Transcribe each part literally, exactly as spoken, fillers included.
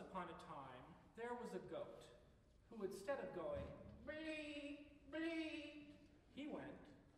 upon a time, there was a goat who, instead of going, bleat, bleat, he went,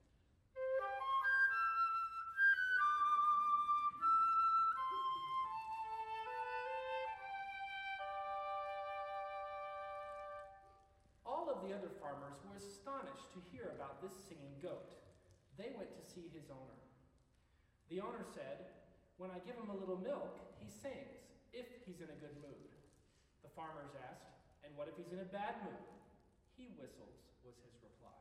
all of the other farmers were astonished to hear about this singing goat. They went to see his owner. The owner said, when I give him a little milk, he sings, if he's in a good mood. The farmers asked, and what if he's in a bad mood? He whistles, was his reply.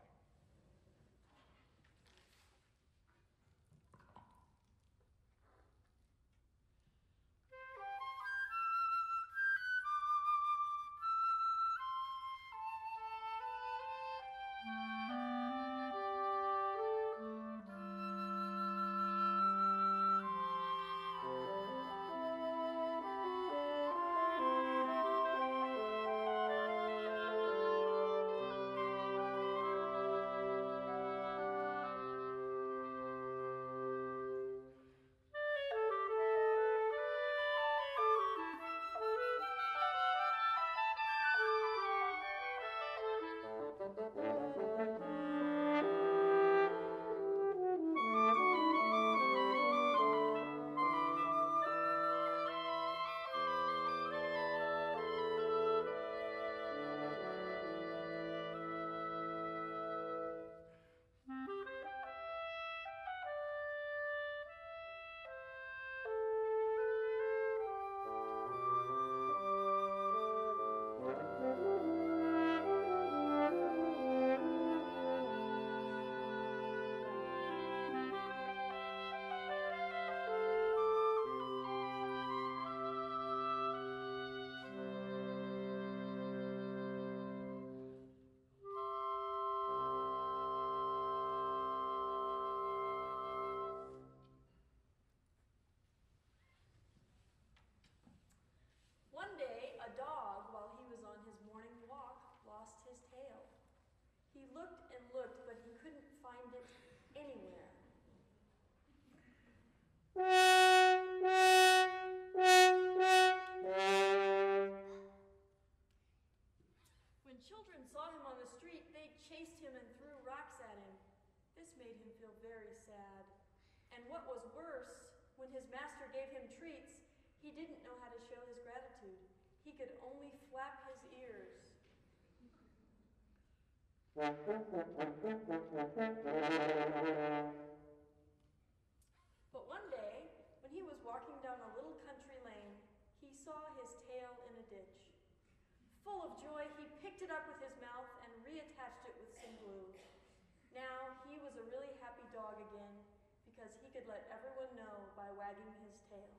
One day, a dog, while he was on his morning walk, lost his tail. He looked and looked, but he couldn't find it anywhere. When children saw him on the street, they chased him and threw rocks at him. This made him feel very sad. And what was worse, when his master gave him treats, he didn't know how to show his gratitude. He could only flap his ears. But one day, when he was walking down a little country lane, he saw his tail in a ditch. Full of joy, he picked it up with his mouth and reattached it with some glue. Now he was a really happy dog again because he could let everyone know by wagging his tail.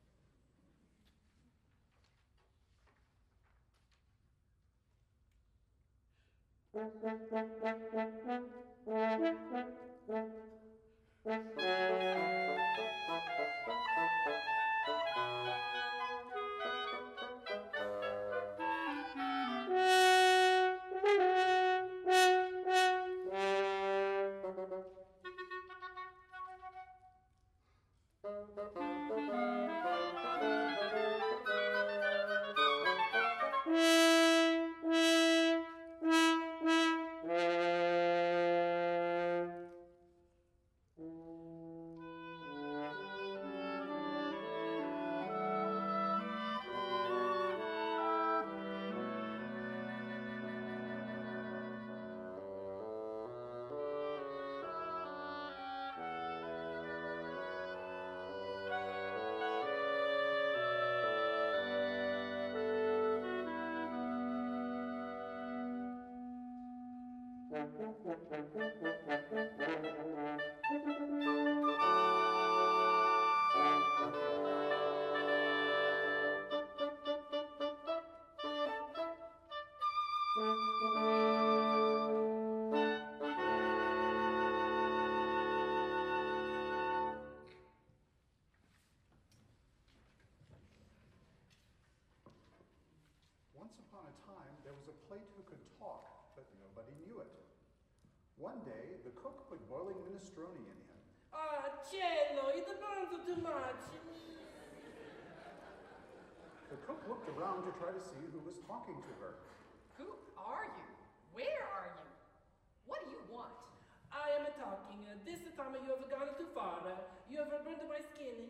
Once upon a time, there was a plate who could talk, but nobody knew it. One day, the cook put boiling minestrone in him. Ah, cielo, i the bones of too much. The cook looked around to try to see who was talking to her. Who are you? Where are you? What do you want? I am talking. Uh, this time you have gone too far. Uh, you have burned my skin.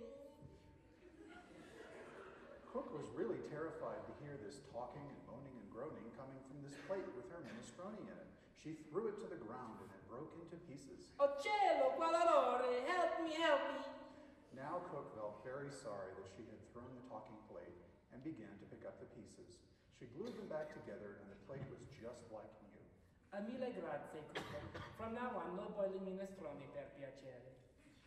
Cook was really terrified to hear this talking and moaning and groaning coming from this plate with her minestrone in it. She threw it to the ground and it broke into pieces. Oh cielo, qual dolore! Help me, help me! Now Cook felt very sorry that she had thrown the talking plate and began to pick up the pieces. She glued them back together and the plate was just like new. A mille grazie, Cook. From now on, no boiling minestrone per piacere.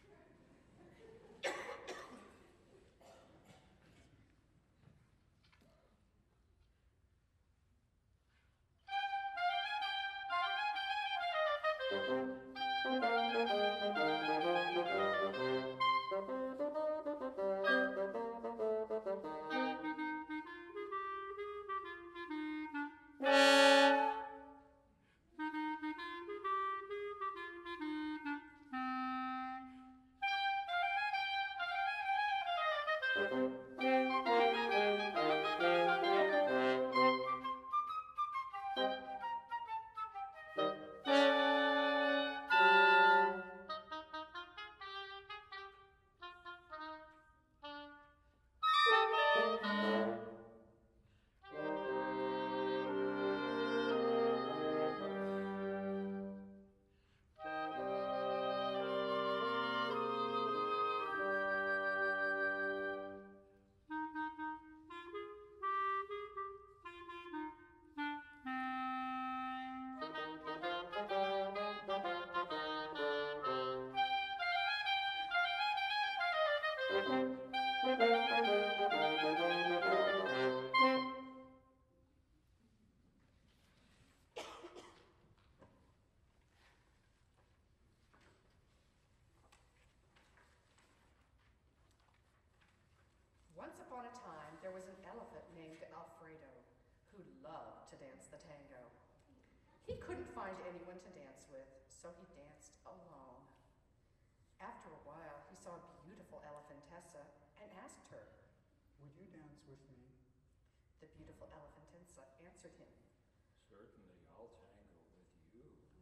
Once upon a time, there was an elephant named Alfredo who loved to dance the tango. He couldn't find anyone to dance with, so he danced alone. After a while, he saw a beautiful elephantessa and asked her. Would you dance with me? The beautiful elephantessa answered him. Certainly, I'll tango with you.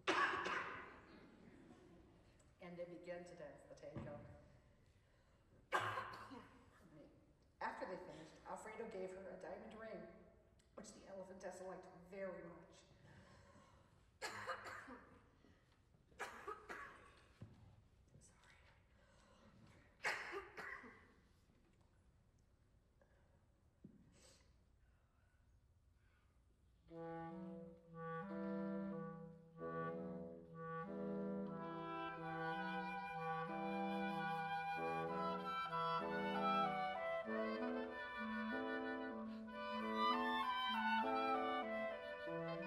And they began to dance the tango. Pardon me. After they finished, Alfredo gave her a diamond ring, which the elephantessa liked very much. Sorry.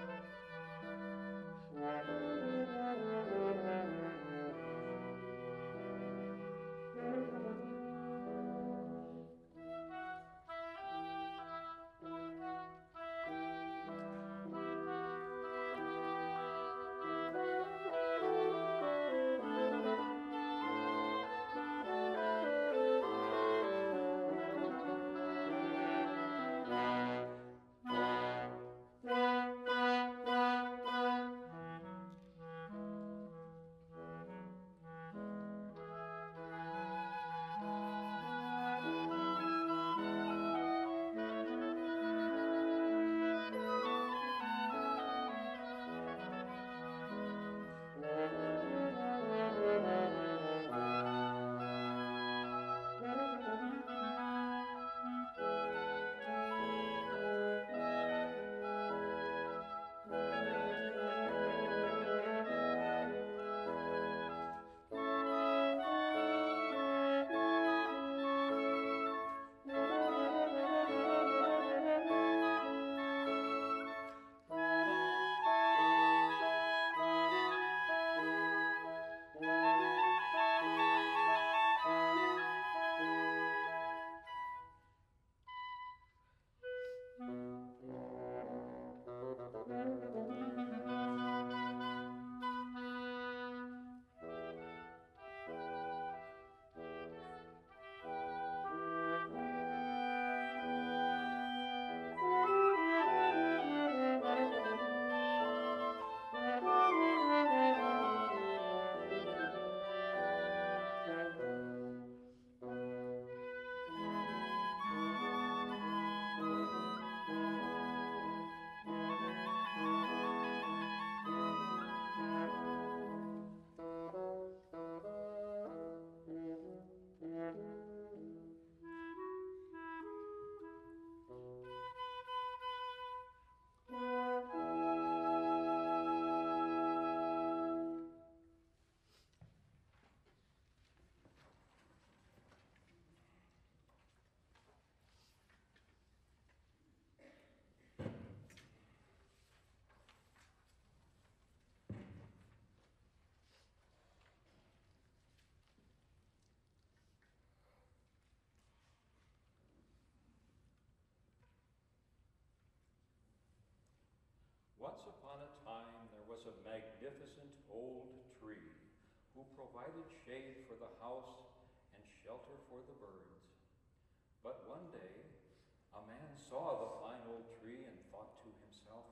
provided shade for the house and shelter for the birds. But one day, a man saw the fine old tree and thought to himself,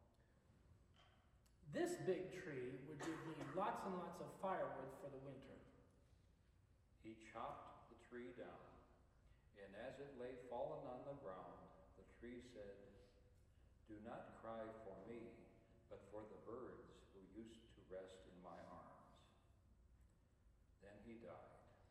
"This big tree would give me lots and lots of firewood for the winter." He chopped the tree down, and as it lay fallen on the ground, the tree said, "Do not cry for me, but for the birds who used to rest in my arms." Then he died.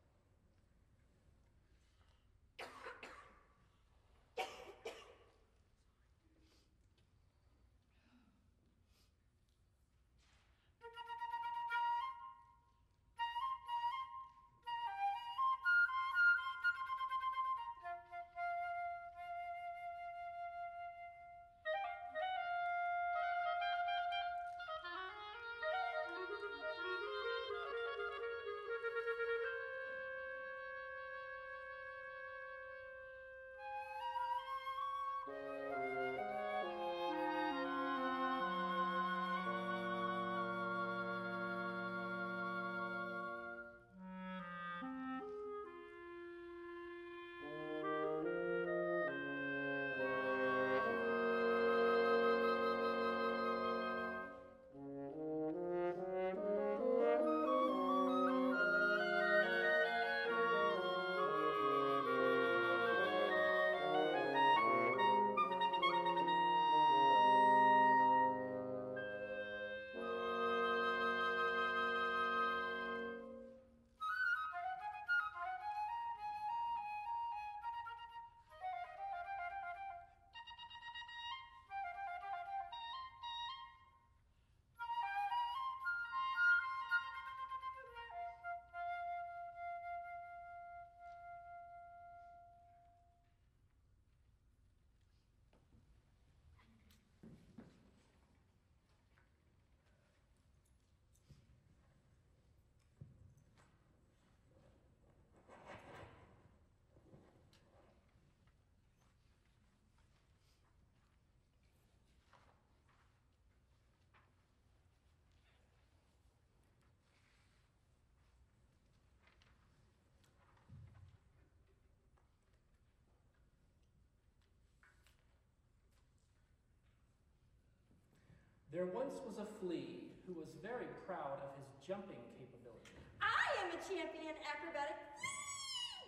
There once was a flea who was very proud of his jumping capability. I am a champion acrobatic flea!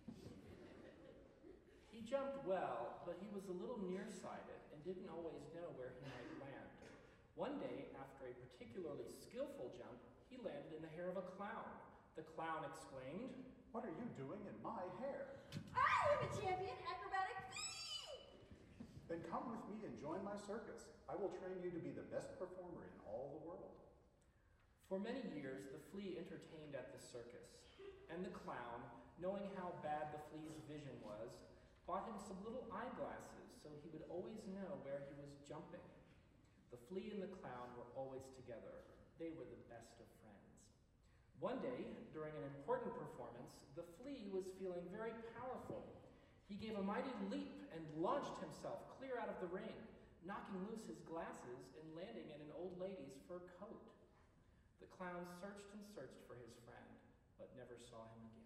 He jumped well, but he was a little nearsighted and didn't always know where he might land. One day, after a particularly skillful jump, he landed in the hair of a clown. The clown exclaimed, "What are you doing in my hair?" I am a champion acrobatic flea! Then come with me and join my circus. I will train you to be the best performer in all the world. For many years, the flea entertained at the circus, and the clown, knowing how bad the flea's vision was, bought him some little eyeglasses so he would always know where he was jumping. The flea and the clown were always together. They were the best of friends. One day, during an important performance, the flea was feeling very powerful. He gave a mighty leap and launched himself clear out of the ring, knocking loose his glasses and landing in an old lady's fur coat. The clown searched and searched for his friend, but never saw him again.